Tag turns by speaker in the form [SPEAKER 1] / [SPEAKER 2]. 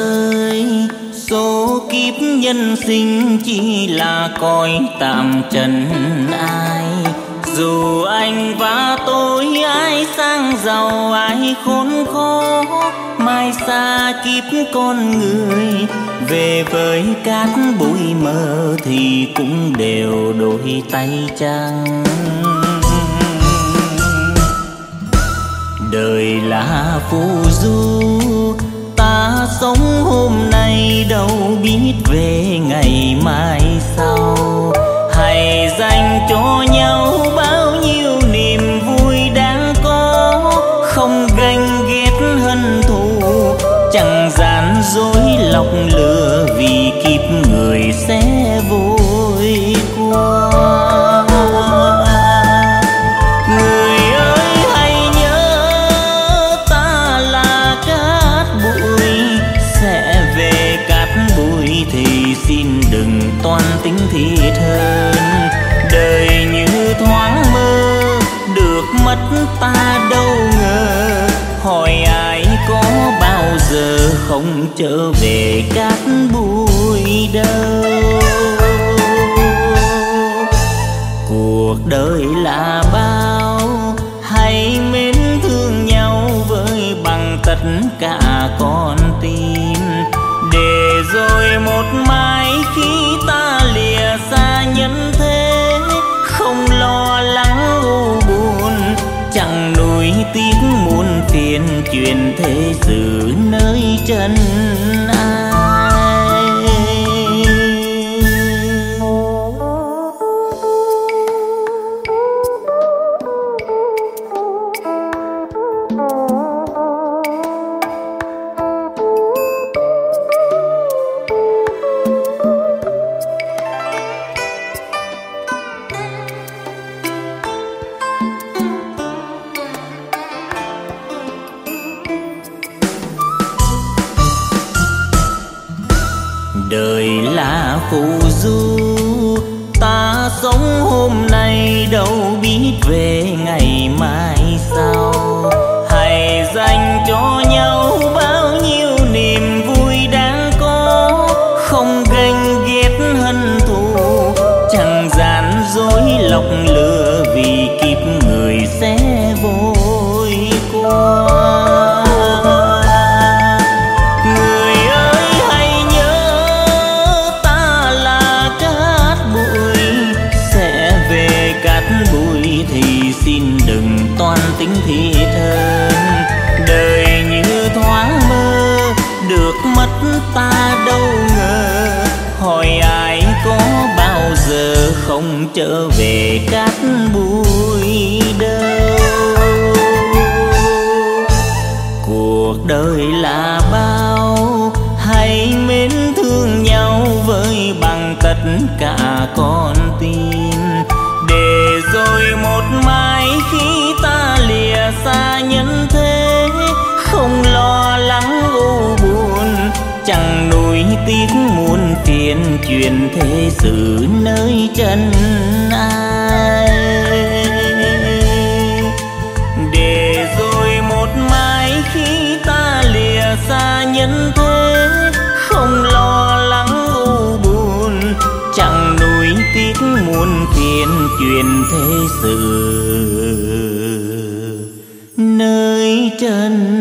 [SPEAKER 1] ơi, số kiếp nhân sinh chỉ là cõi tạm trần ai. Dù anh và tôi ai sang giàu ai khốn khó, mai xa kiếp con người về với cát bụi mơ thì cũng đều đôi tay trắng. Đời là phù du, ta sống hôm nay đâu biết về ngày mai sau. Hãy dành cho nhau bao nhiêu niềm vui đáng có, không ganh ghét hận thù, chẳng gian dối lọc lừa, vì kiếp người sẽ vội qua. Người ơi hãy nhớ ta là cát bụi, sẽ về cát bụi thì xin đừng toan tính thiệt hơn. Đời như thoáng mơ, được mất ta đâu ngờ, hỏi ai có bao giờ không trở về cát bụi đâu. Cuộc đời là bao, hãy mến thương nhau với bằng tất cả con tim, để rồi một mai khi ta lìa xa nhân thế, không lo lắng u buồn, chẳng nuối tiếc muôn phiền, chuyện thế sự nơi chân ai. Đời là phù du, ta sống hôm nay đâu biết về ngày mai sau. Hãy dành cho nhau bao nhiêu niềm vui đáng có, không ganh ghét hận thù, chẳng gian dối lọc lừa, vì kiếp người sẽ vội qua. Xin đừng toan tính thiệt hơn, đời như thoáng mơ, được mất ta đâu ngờ, hỏi ai có bao giờ không trở về cát bụi đâu. Cuộc đời là bao, hãy mến thương nhau với bằng tất cả con tim, để rồi một mai khi ta lìa xa nhân thế, không lo lắng u buồn, chẳng nuối tiếc muôn phiền, chuyện thế sự nơi chân ai. Để rồi một mai khi ta lìa xa nhân thế, không lo lắng u buồn, chẳng nuối tiếc muôn phiền, chuyện thế sự nơi chân